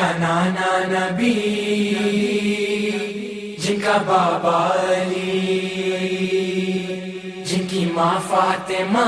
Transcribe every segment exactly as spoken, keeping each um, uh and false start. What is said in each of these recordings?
کا نانا نبی، جن کا بابا علی، جن کی ماں فاطمہ،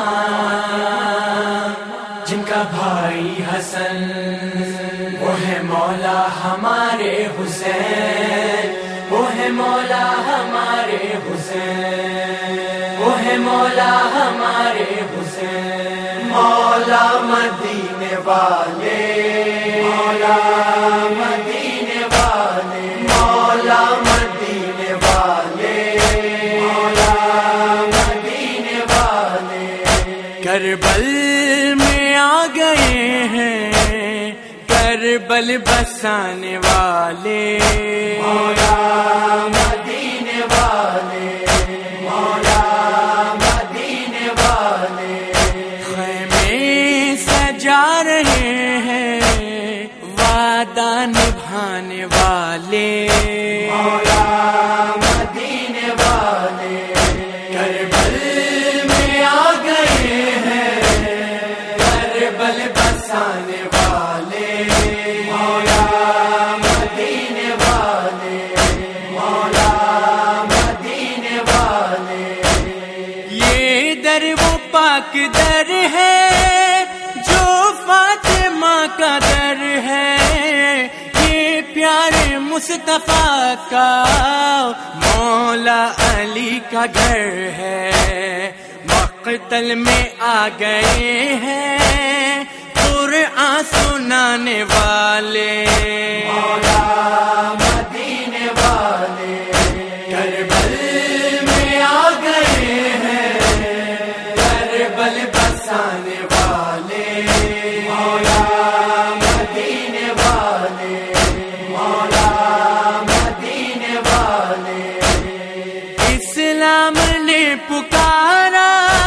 جن کا بھائی حسن، وہ ہے مولا ہمارے حسین، وہ ہے مولا ہمارے حسین، وہ ہے مولا ہمارے حسین، مولا مدینے والے، مولا مدینے والے، مولا مدینے والے، مولا مدینے والے، کربل میں آ گئے ہیں، کربل بسانے والے، مولا مدینے والے، مولا مدینے والے، خیمے سجا رہے ہیں وعدہ نبھانے والے، مولا مدینے والے، کربل میں آ گئے ہیں، کربل بسانے والے، مولا مدینے والے، مولا مدینے والے، یہ در وہ پاک در ہے جو فاطمہ کا در ہے، یہ پیارے مصطفیٰ کا مولا علی کا گھر ہے، مقتل میں آ گئے ہیں قرآن سنانے والے، مولا مدینے والے، کربل میں آ گئے ہیں، کربل بسانے والے، مولا مدینے والے، مولا مدینے والے، اسلام نے پکارا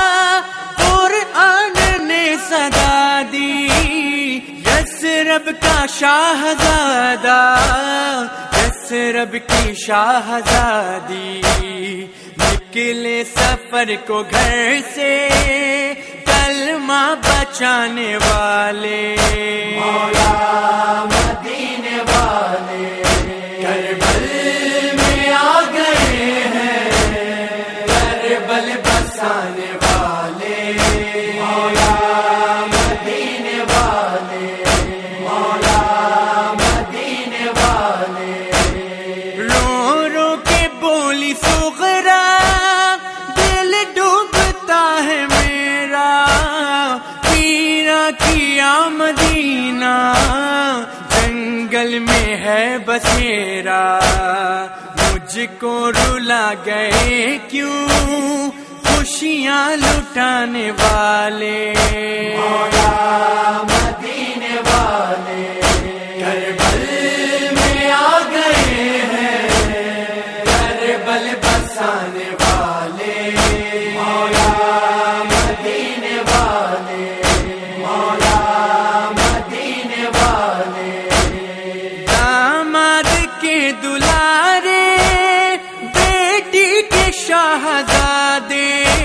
قرآن نے صدا دی، یثرب کا شاہزادہ، یثرب کی شاہزادی، نکلے سفر کو گھر سے کلمہ بچانے والے، مولا مدینے والے، کربل میں آ گئے ہیں، کربل بسانے والے، مولا مدینے والے، مولا مدینے والے، رو رو کے بولی سغرا دل ڈوبتا ہے میرا، پیرا کیا مدینہ جنگل میں ہے بسیرا، مجھ کو رلا گئے کیوں خوشیاں لٹانے والے، مولا مدینے والے، کربل میں آ گئے ہیں، کربل بسانے والے، مولا مدینے والے، مولا مدینے والے، داماد کے دلارے بیٹی کے شاہزادے،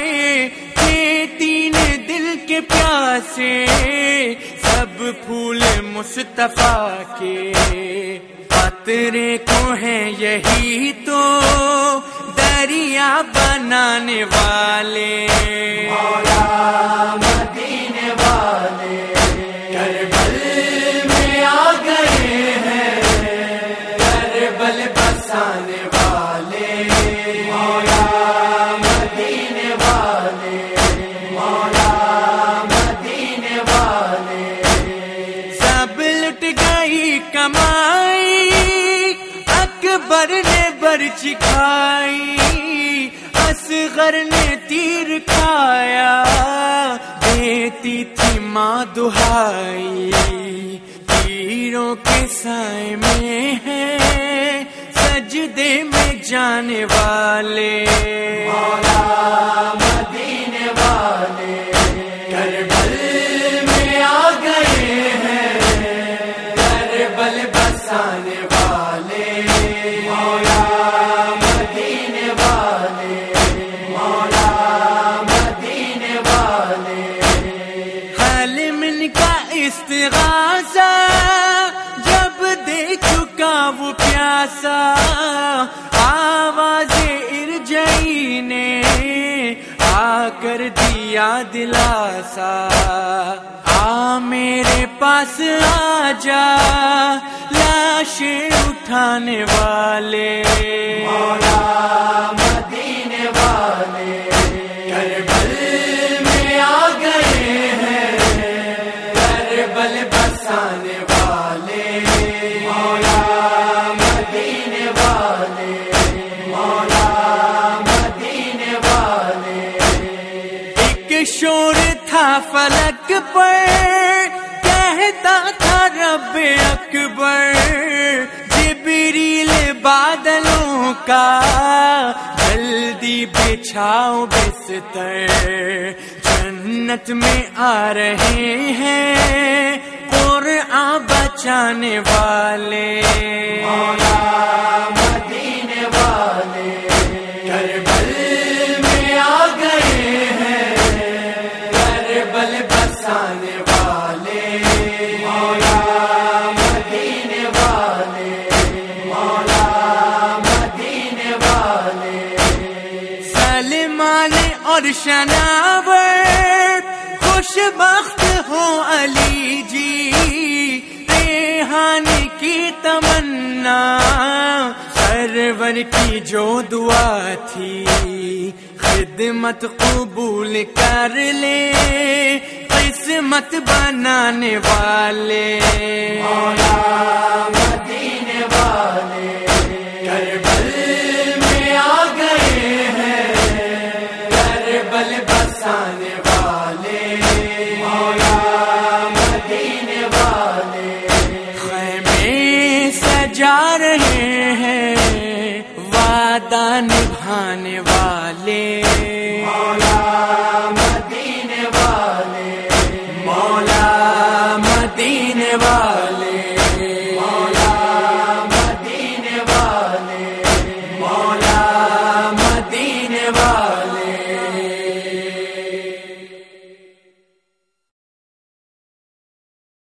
تین دل کے پیاسے سب پھول مصطفیٰ کے، قطرے کو ہیں یہی تو دریا بنانے والے، مولا مدینے والے، کربل میں آ گئے ہیں، کربل بسانے والے، مولا مدینے والے، مولا مدینے والے، سب لٹ گئی کمائی اکبر نے برچ کھائی، اصغر نے تیر کھایا دیتی تھی ماں دہائی، تیروں کے سائے میں ہے سجدے میں جانے والے، مولا مدینے والے، کربل میں آ گئے ہیں، کربل بسانے والے، مولا مدینے والے، مولا مدینے والے، حلم ان کا استغاثہ جب دے وہ پیاسا آواز ارجعی نے آ کر دیا دلاسا آ میرے پاس آ جا لاشیں اٹھانے والے مولا مدینے والے کربل میں آ گئے ہیں کربل بسانے والے مولا مدینے والے مولا مدینے والے ایک شور تھا فلک پر کہتا تھا رب اکبر جبریل بادلوں کا جلدی بچھاؤ بستر جنت میں آ رہے ہیں قرآن بچانے والے مولا مدینے والے کربل میں آ گئے ہیں کربل بسانے والے مولا مدینے والے مولا مدینے والے سلمان اور شناور خوش بخت ہو علی جی ریحان کی تمنا سرور کی جو دعا تھی خدمت قبول کر لے قسمت بنانے والے مولا مدینے والے کربل میں آ گئے ہیں کربل بسانے والے مولا مدینے والے خیمے سجا رہے ہیں وعدہ نبھانے والے مولا مدینے والے مولا مدینے والے